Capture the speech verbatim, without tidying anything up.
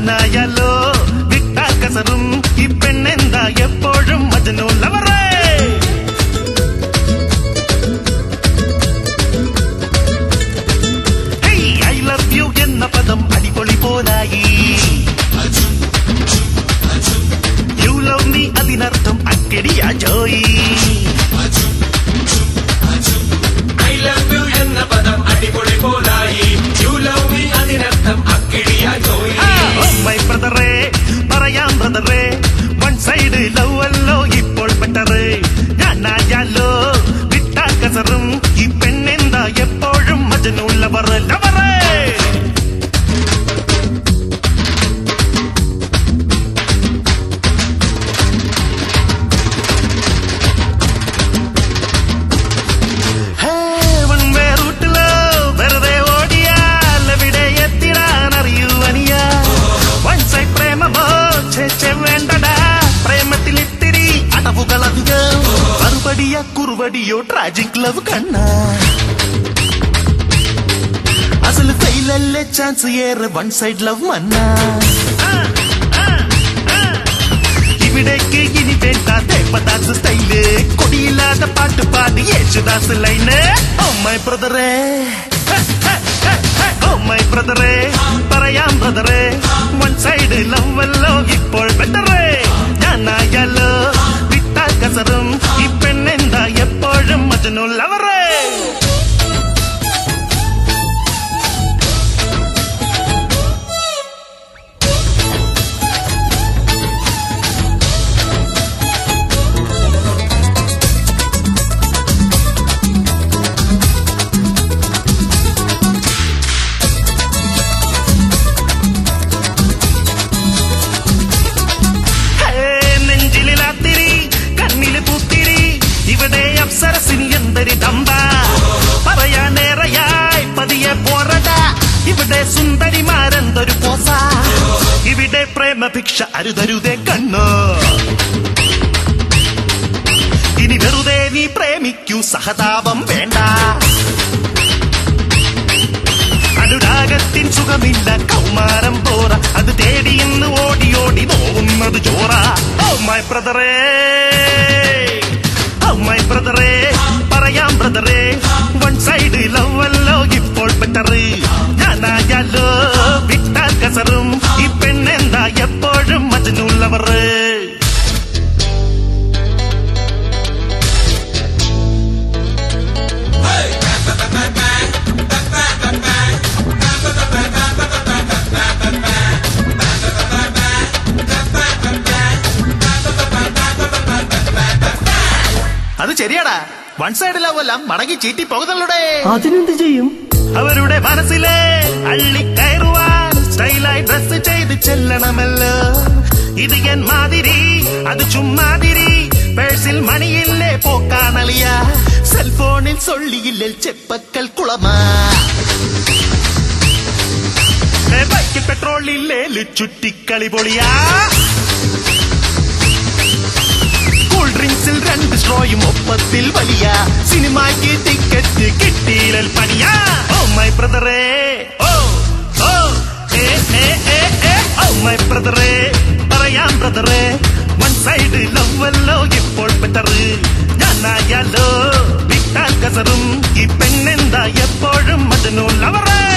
ഞാനായാലോ വിട്ടാൽ കസറും ഈ പെണ്ണെന്താ എപ്പോഴും മജ്നു ലവറേ. ഐ ലവ് യു എന്ന പദം അടിപൊളി പോലായി. യു ലവ് മീ അതിനർത്ഥം അക്കടിയാ ജോയി. ഐ ലവ് യു എന്ന പദം അടിപൊളി പോലായി. യു ലവ് മീ അതിനർത്ഥം അക്കടിയാ ജോയി. ഓ മൈ ബ്രദറേ പറയാം ബ്രദറേ, വൺ സൈഡ് ലവ് അല്ലോ ഇപ്പോൾ ബെറ്ററ്. ഞാനായാലോ വിട്ടാൽ കസറും ഈ പെണ്ണെന്താ എപ്പോഴും മജ്നു ലവറ് ലവറേ. കുറുവടിയോ ട്രാജിക് ലവ് കണ്ണ അസല് ഫെയിലല്ലേ ചാൻസ് ഏറെ വൺ സൈഡ് ലവ് മന്ന. ഇവിടേക്ക് ഇനി വേണ്ട ദേവദാസ് സ്റ്റൈല്, കൊടിയില്ലാത്ത പാട്ട് പാടി യേശുദാസ് ലൈന്. ഓ മൈ ബ്രദറേ ഓ മൈ ബ്രദറേ പറയാം ബ്രദറേ, വൺ സൈഡ് ലവ് അല്ലോ ഇപ്പോൾ ബെറ്ററേ. ഞാനായാലോ വിട്ടാൽ കസറും ഈ പെണ്ണെന്താ എപ്പോഴും മജ്നു ലവറേ. ഇവിടെ അപ്സരസിന് എന്തൊരു ദമ്പ പറയാനേറെയായി പതിയെ പോറട. ഇവിടെ സുന്ദരിമാരെന്തൊരു പോസ. ഇവിടെ പ്രേമഭിക്ഷ അരുതരുതേ കണ്ണു. ഇനി വെറുതെ നീ പ്രേമിക്കൂ, സഹതാപം വേണ്ട. അനുരാഗത്തിൻ സുഖമില്ല കൗമാരം പോറ, അത് തേടി ഇന്ന് ഓടി ഓടി പോകുന്നത് ചോറ. ഓ മൈ ബ്രദറേ മൈ ബ്രദറേ പറയാം ബ്രദറേ, വൺ സൈഡ് ലവ് അല്ലോ ഇപ്പോൾ ബെറ്ററ്. ഞാനായാലോ വിട്ടാൽ കസറും ഈ പെണ്ണെന്താ എപ്പോഴും മജ്നു ലവറ്. അത് ശരിയാടാ, വൺ സൈഡ് ലവ് എല്ലാം മടങ്ങി ചീറ്റി പോകുന്നുള്ളൂടെ. അതിനെന്ത് ചെയ്യും? അവരുടെ മനസ്സിലെ അള്ളിക്കയറുവാൻ സ്റ്റൈലായി ഡ്രസ് ചെയ്ത് ചെല്ലണമല്ലോ. ഇത് എൻ മാതിരി അത് ചുമ്മാതിരി, പേഴ്സിൽ മണിയില്ലേ പോക്കാനളിയ, സെൽഫോണിൽ സൊള്ളിയില്ലേ ചെപ്പക്കൽ കുളമാ, ബൈക്കിൽ പെട്രോളില്ലേ ചുറ്റിക്കളി പൊളിയാ, കൂൾ ഡ്രിങ്ക്സിൽ രണ്ട് സ്ട്രോയും ഒപ്പത്തിൽ വലിയ, സിനിമയ്ക്ക് ടിക്കറ്റ് കിട്ടിയില്ല പണിയാ. ഓ മൈ ബ്രദറേ ഓ ഓ ഏ ഏ ഏ ഏ ഓ മൈ ബ്രദറേ പറയാം ബ്രദറേ, വൺ സൈഡ് ലവ് അല്ലോ ഇപ്പോൾ ബെറ്ററ്. ഞാനായാലോ വിട്ടാൽ കസറും ഈ പെണ്ണെന്താ എപ്പോഴും മജ്നു ലവറേ.